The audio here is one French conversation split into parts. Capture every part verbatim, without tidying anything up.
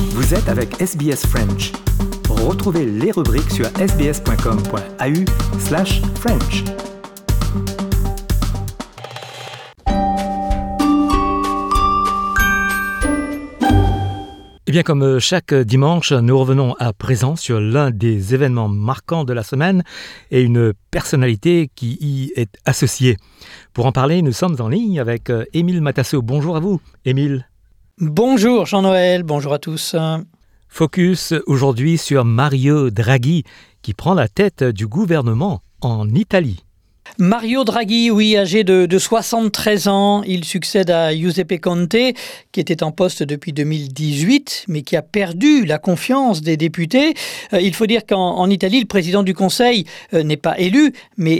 Vous êtes avec S B S French. Retrouvez les rubriques sur sbs.com.au slash French. Eh bien, comme chaque dimanche, nous revenons à présent sur l'un des événements marquants de la semaine et une personnalité qui y est associée. Pour en parler, nous sommes en ligne avec Émile Matasso. Bonjour à vous, Émile. Bonjour Jean-Noël, bonjour à tous. Focus aujourd'hui sur Mario Draghi, qui prend la tête du gouvernement en Italie. Mario Draghi, oui, âgé de, de soixante-treize ans, il succède à Giuseppe Conte, qui était en poste depuis deux mille dix-huit, mais qui a perdu la confiance des députés. Euh, il faut dire qu'en en Italie, le président du Conseil euh, n'est pas élu, mais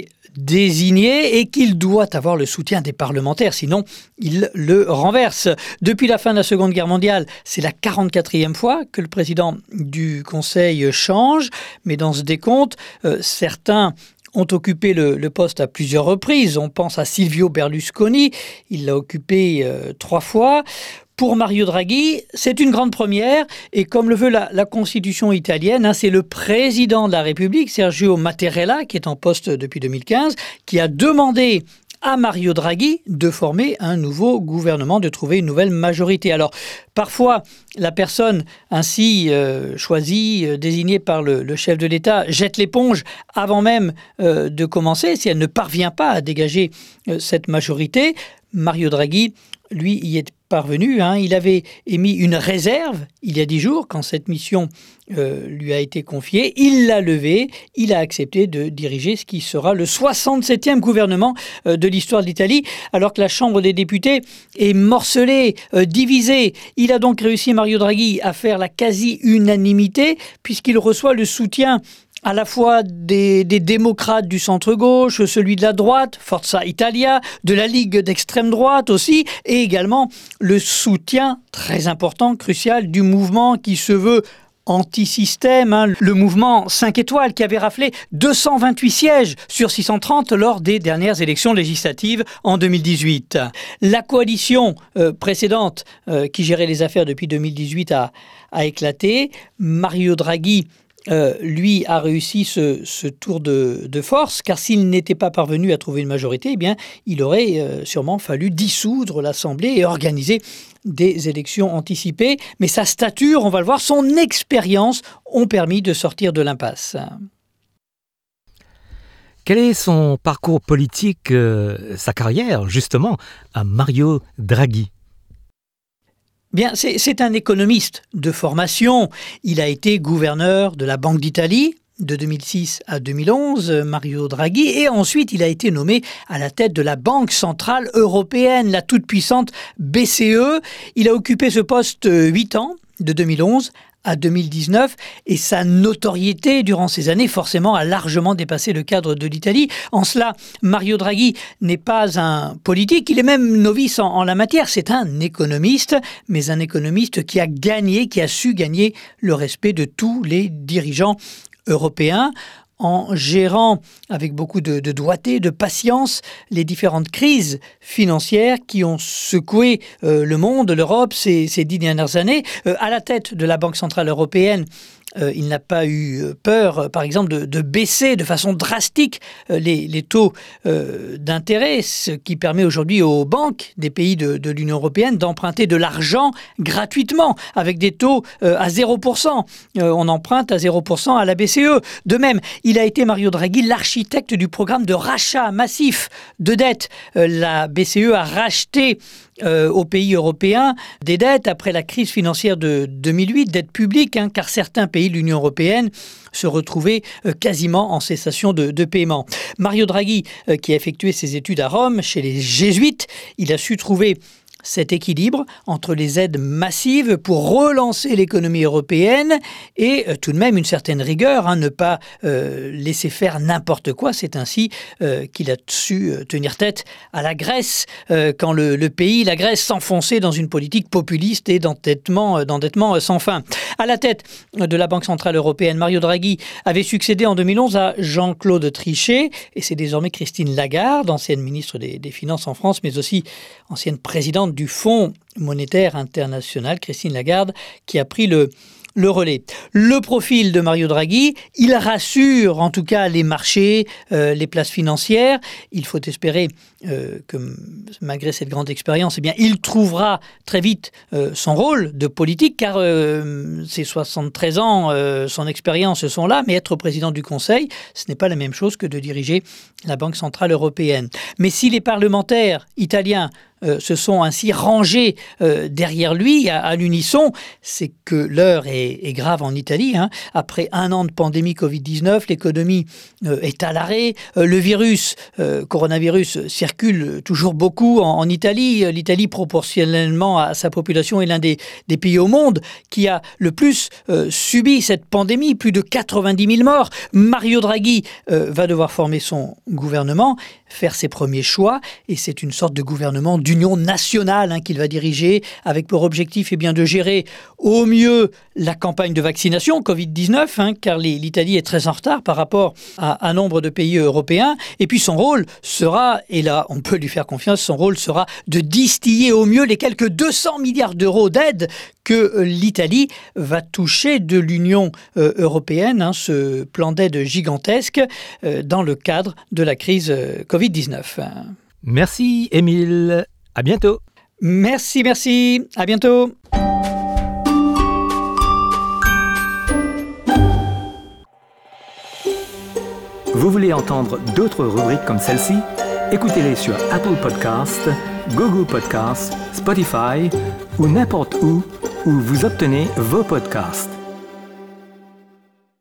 désigné et qu'il doit avoir le soutien des parlementaires, sinon il le renverse. Depuis la fin de la Seconde Guerre mondiale, c'est la quarante-quatrième fois que le président du Conseil change, mais dans ce décompte, euh, certains ont occupé le, le poste à plusieurs reprises. On pense à Silvio Berlusconi, il l'a occupé euh, trois fois. Pour Mario Draghi, c'est une grande première et comme le veut la, la Constitution italienne, hein, c'est le président de la République, Sergio Mattarella, qui est en poste depuis deux mille quinze, qui a demandé à Mario Draghi de former un nouveau gouvernement, de trouver une nouvelle majorité. Alors, parfois, la personne ainsi euh, choisie, euh, désignée par le, le chef de l'État, jette l'éponge avant même euh, de commencer, si elle ne parvient pas à dégager euh, cette majorité. Mario Draghi, lui, y est parvenu. Hein. Il avait émis une réserve il y a dix jours quand cette mission euh, lui a été confiée. Il l'a levée. Il a accepté de diriger ce qui sera le soixante-septième gouvernement euh, de l'histoire de l'Italie, alors que la Chambre des députés est morcelée, euh, divisée. Il a donc réussi, Mario Draghi, à faire la quasi-unanimité puisqu'il reçoit le soutien à la fois des, des démocrates du centre-gauche, celui de la droite, Forza Italia, de la Ligue d'extrême droite aussi, et également le soutien très important, crucial, du mouvement qui se veut anti-système, hein, le mouvement cinq étoiles qui avait raflé deux cent vingt-huit sièges sur six cent trente lors des dernières élections législatives en deux mille dix-huit. La coalition euh, précédente euh, qui gérait les affaires depuis deux mille dix-huit a, a éclaté. Mario Draghi Euh, lui a réussi ce, ce tour de, de force, car s'il n'était pas parvenu à trouver une majorité, eh bien, il aurait euh, sûrement fallu dissoudre l'Assemblée et organiser des élections anticipées. Mais sa stature, on va le voir, son expérience ont permis de sortir de l'impasse. Quel est son parcours politique, euh, sa carrière, justement, à Mario Draghi ? Bien, c'est, c'est un économiste de formation. Il a été gouverneur de la Banque d'Italie de deux mille six à deux mille onze, Mario Draghi, et ensuite il a été nommé à la tête de la Banque centrale européenne, la toute-puissante B C E. Il a occupé ce poste huit ans, de deux mille onze à deux mille dix-neuf, et sa notoriété durant ces années, forcément, a largement dépassé le cadre de l'Italie. En cela, Mario Draghi n'est pas un politique, il est même novice en, en la matière, c'est un économiste, mais un économiste qui a gagné, qui a su gagner le respect de tous les dirigeants européens, en gérant avec beaucoup de, de doigté, de patience, les différentes crises financières qui ont secoué euh, le monde, l'Europe ces, ces dix dernières années. Euh, à la tête de la Banque centrale européenne, Euh, il n'a pas eu peur, euh, par exemple, de, de baisser de façon drastique euh, les, les taux euh, d'intérêt, ce qui permet aujourd'hui aux banques des pays de, de l'Union européenne d'emprunter de l'argent gratuitement, avec des taux euh, à zéro pour cent. Euh, on emprunte à zéro pour cent à la B C E. De même, il a été, Mario Draghi, l'architecte du programme de rachat massif de dettes. Euh, la B C E a racheté Euh, aux pays européens des dettes après la crise financière de deux mille huit, dettes publiques, hein, car certains pays de l'Union européenne se retrouvaient euh, quasiment en cessation de, de paiement. Mario Draghi, euh, qui a effectué ses études à Rome, chez les Jésuites, il a su trouver cet équilibre entre les aides massives pour relancer l'économie européenne et euh, tout de même une certaine rigueur, hein, ne pas euh, laisser faire n'importe quoi. C'est ainsi euh, qu'il a su euh, tenir tête à la Grèce euh, quand le, le pays, la Grèce, s'enfonçait dans une politique populiste et d'endettement, euh, d'endettement euh, sans fin. À la tête de la Banque centrale européenne, Mario Draghi avait succédé en deux mille onze à Jean-Claude Trichet et c'est désormais Christine Lagarde, ancienne ministre des, des Finances en France, mais aussi ancienne présidente du Fonds monétaire international, Christine Lagarde, qui a pris le Le relais. Le profil de Mario Draghi, il rassure en tout cas les marchés, euh, les places financières. Il faut espérer euh, que malgré cette grande expérience, eh bien, il trouvera très vite euh, son rôle de politique, car euh, ses soixante-treize ans, euh, son expérience sont là, mais être président du Conseil, ce n'est pas la même chose que de diriger la Banque centrale européenne. Mais si les parlementaires italiens Euh, se sont ainsi rangés euh, derrière lui à, à l'unisson, c'est que l'heure est, est grave en Italie. Hein. Après un an de pandémie covid dix-neuf, l'économie euh, est à l'arrêt. Euh, le virus, euh, coronavirus, circule toujours beaucoup en, en Italie. L'Italie, proportionnellement à sa population, est l'un des, des pays au monde qui a le plus euh, subi cette pandémie, plus de quatre-vingt-dix mille morts. Mario Draghi euh, va devoir former son gouvernement, faire ses premiers choix, et c'est une sorte de gouvernement d'union nationale hein, qu'il va diriger, avec pour objectif eh bien, de gérer au mieux la campagne de vaccination covid dix-neuf, hein, car les, l'Italie est très en retard par rapport à un nombre de pays européens, et puis son rôle sera, et là on peut lui faire confiance, son rôle sera de distiller au mieux les quelques deux cents milliards d'euros d'aide que l'Italie va toucher de l'Union euh, européenne, hein, ce plan d'aide gigantesque euh, dans le cadre de la crise euh, covid dix-neuf. Merci Émile, à bientôt. Merci, merci, à bientôt. Vous voulez entendre d'autres rubriques comme celle-ci? Écoutez-les sur Apple Podcasts, Google Podcasts, Spotify ou n'importe où où vous obtenez vos podcasts.